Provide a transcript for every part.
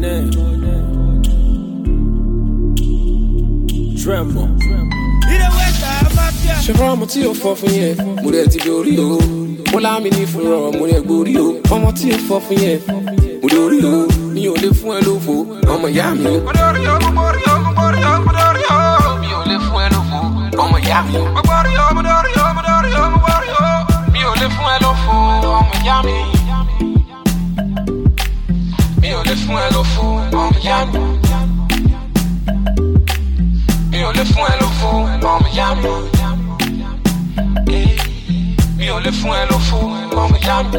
Tremble. Ṣé fọ́ọ̀mù tí o fọ́ fún yẹn? Mo rẹ̀ ti dorí o. Mo láàmì ní fúnra mo rẹ̀ gborí o. Ọmọ tí o fọ́ fún yẹn. Mo dorí o. Mi ò lè fún ẹ lófo. Ọmọ ìyá mi. Mo dorí o, mo borí o, mo borí o, mo dorí o. Mi ò lè fún ẹ lófo. Ọmọ ìyá mi. Mo borí o, mo dorí o, mo dorí o, mo borí o. Mi ò lè fún ẹ lófo. Ọmọ ìyá mi. Mi ò lè fún ẹ lófo. Ọmọ ìyá mi. Mi ò lè fún ẹ lófo. Ọmọ ìyá mi. Mi ò lè fún ẹ lófo, ọmọ ìyá mi.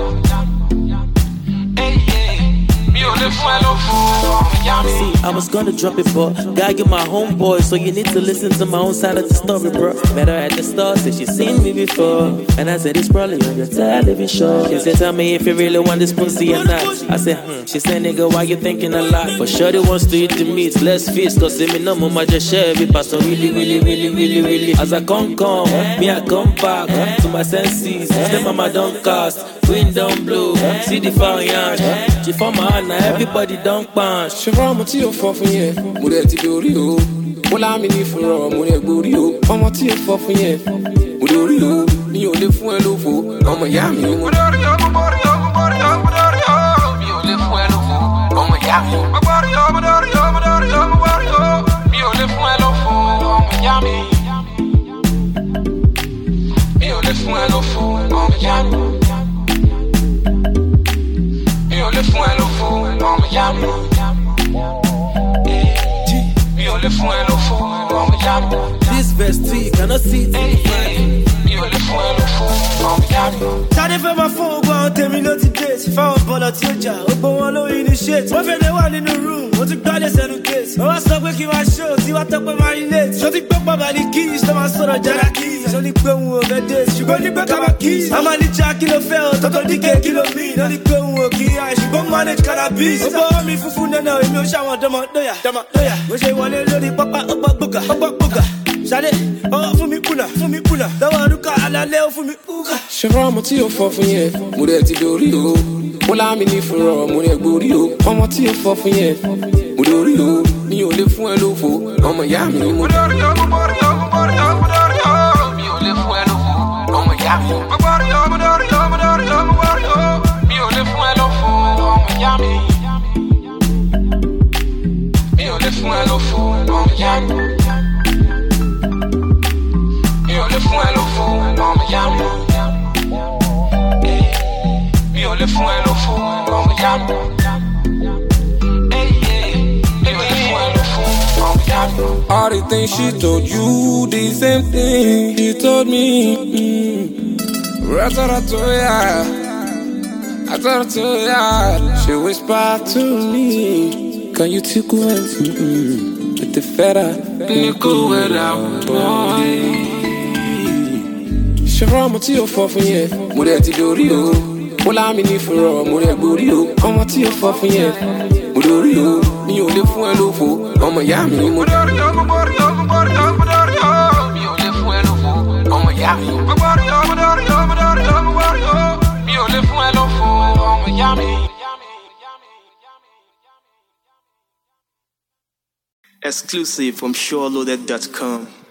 Mi ò lè fún ẹ lófo, ọmọ ìyá mi. See, I was gonna drop it, but God, you're my homeboy, so you need to listen to my own side of the story, bro. Met her at the store, said she's seen me before, and I said it's probably on your television show. She said, tell me if you really want this pussy or not. I said, She said, nigga, why you thinking a lot? But Shorty wants to eat the meat, let's feast, cause me no mama just share it, but so really. As I come, me I come back to my senses. The mama don't cast, wind don't blow, see the fire yarn. She for my hand, now everybody don't punch. Ṣé fọ́ọ̀mù tí o fọ́ fún yẹn? Mo rẹ̀ ti dorí o. Mo láàmì ní fúnra mo rẹ̀ gborí o. Ọmọ tí o fọ́ fún yẹn. Mo dorí o. Mi ò lè fún ẹ lófo. Ọmọ ìyá mi. Mo dorí o, mo borí o, mo borí o, mo dorí o. Mi ò lè fún ẹ lófo. Ọmọ ìyá mi. Mo borí o, mo dorí o, mo dorí o, mo borí o. Mi ò lè fún ẹ lófo. Ọmọ ìyá mi. Mi ò lè fún ẹ lófo. Ọmọ ìyá mi. Mi ò lè fún ẹ lófo. Ọmọ ìyá mi. Mi ò lè fún ẹ lófo. Ọmọ ìyá mi. This verse 2, you cannot see it. Mi ò lè fún ẹ lófo. Ọmọ ìyá mi. Tade fẹ́ máa fún ogun àwọn tèmi ló ti dé. Fáwọn bọ̀lọ̀ tí ó jà, ó gbọ́ wọn lórí initiate. Wọ́n fẹ́ lè wà nínú room, ó ti gbálẹ̀ sẹ́nu case. Wọ́n wá sọ pé kí n máa show, tí wá tọ́ pé marinate. Ṣó ti gbọ́ bàbá ní keys, tó máa sọ̀rọ̀ jára keys. Ṣó ní pé òun ò fẹ́ dé, ṣùgbọ́n ní pé ká máa keys. A máa ní já kí ló fẹ́ o, tọ́tọ́ díkè kí ló mí. Ló ní pé òun ò kí á, ṣùgbọ́n manage cannabis. Ó bọ́ mi funfun nẹ́nà, èmi ò ṣàwọn dọ́mọdóyà. Mo ṣe wọlé lórí pápá, ó gbọ́ gbògà. Ṣadé, ọwọ́ fún mi kùnà. Lọ́wọ́ orúkọ alálẹ́ ó fún mi kúkà. Ṣé fọ́ọ̀mù tí o fọ́ fún yẹn? Mo rẹ̀ ti dorí o. Mo láàmì ní fúnra mo rẹ̀ gborí o. Ọmọ tí o fọ́ fún yẹn. Mo dorí o. Mi ò lè fún ẹ lófo. Ọmọ ìyá mi. Mo dorí o, mo borí o, mo borí o, mo dorí o. Mi ò lè fún ẹ lófo. Ọmọ ìyá mi. Mo borí o, mo dorí o, mo dorí o, mo borí o. Mi ò lè fún ẹ lófo. Ọmọ ìyá mi. Mi ò lè fún ẹ lófo. Ọmọ ìyá mi. Mi ò lè fún ẹ lófo. Ọmọ ìyá mi. Mi ò lè fún ẹ lófo. Ọmọ ìyá mi. All the things she told you, the same thing she told me. I told her to ya. She whispered to me, can you tickle me with the feather? Nickel without boy. Ṣé fọ́ọ̀mù tí o fọ́ fún yẹn? Mo rẹ̀ ti dorí o. Mo láàmì ní fúnra mo rẹ̀ gborí o. Ọmọ tí o fọ́ fún yẹn. Mo dorí o. Mi ò lè fún ẹ lófo. Ọmọ ìyá mi. Mo dorí o, mo borí o, mo borí o, mo dorí o. Mi ò lè fún ẹ lófo. Ọmọ ìyá mi. Mo borí o, mo dorí o, mo dorí o, mo borí o. Mi ò lè fún ẹ lófo. Ọmọ ìyá mi. Exclusive from SureLoaded.com.